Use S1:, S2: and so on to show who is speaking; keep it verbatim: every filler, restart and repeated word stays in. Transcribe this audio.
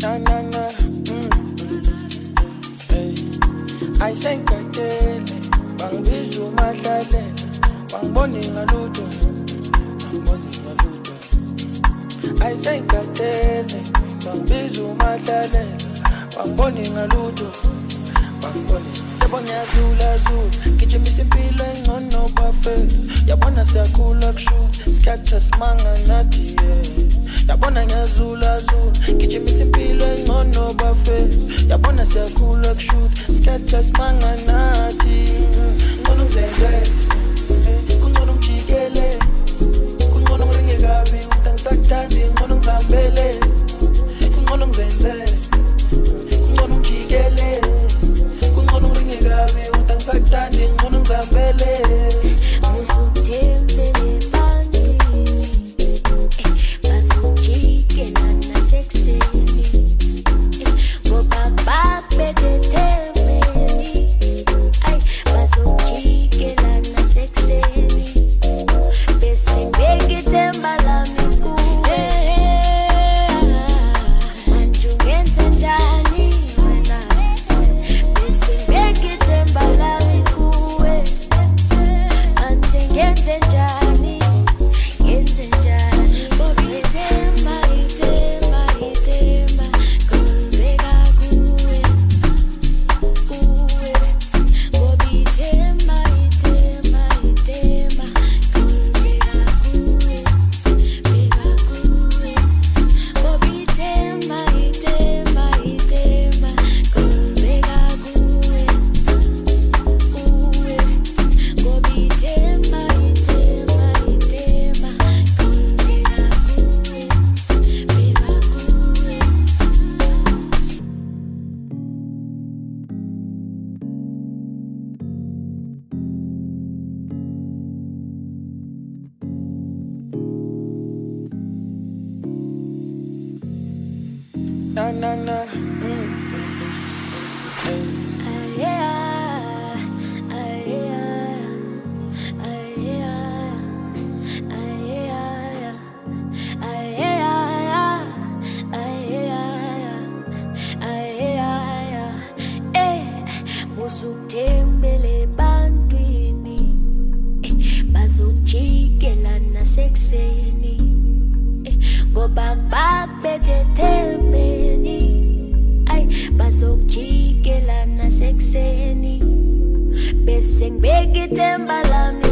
S1: Na na na, mm. Hey, I say katele, bang bizu madlale, bang boni ngaluto, bang boni ngaluto. I say katele, bang bizu madlale, bang boni ngaluto, bang boni. Yabona zula zula, kijimisa impilo engcono buffet. Yabona siyakhula kushuta, sikhatha simanga nathi yeah. Yabona ngiyazula zula, kijimisa impilo engcono buffet. Yabona siyakhula kushuta, sikhatha simanga nathi. Ngcono ngizenze, kungcono ngijikele, kungcono ngiringe kabi, utangisakuthandi, ngcono ngizihambele. Kungcono ngizenze, kungcono ngijikele, kungcono ngiringe kabi, utangisakuthandi, ngcono ngizihambele. Na na na, mm. Hey.
S2: Yeah, yeah, yeah, yeah, yeah. Eh, musutembele bantwini, bazojikela nasekuseni, ngoba babethe thembeni, ay bazojikela nasekuseni, bese ngibeka ithemba lami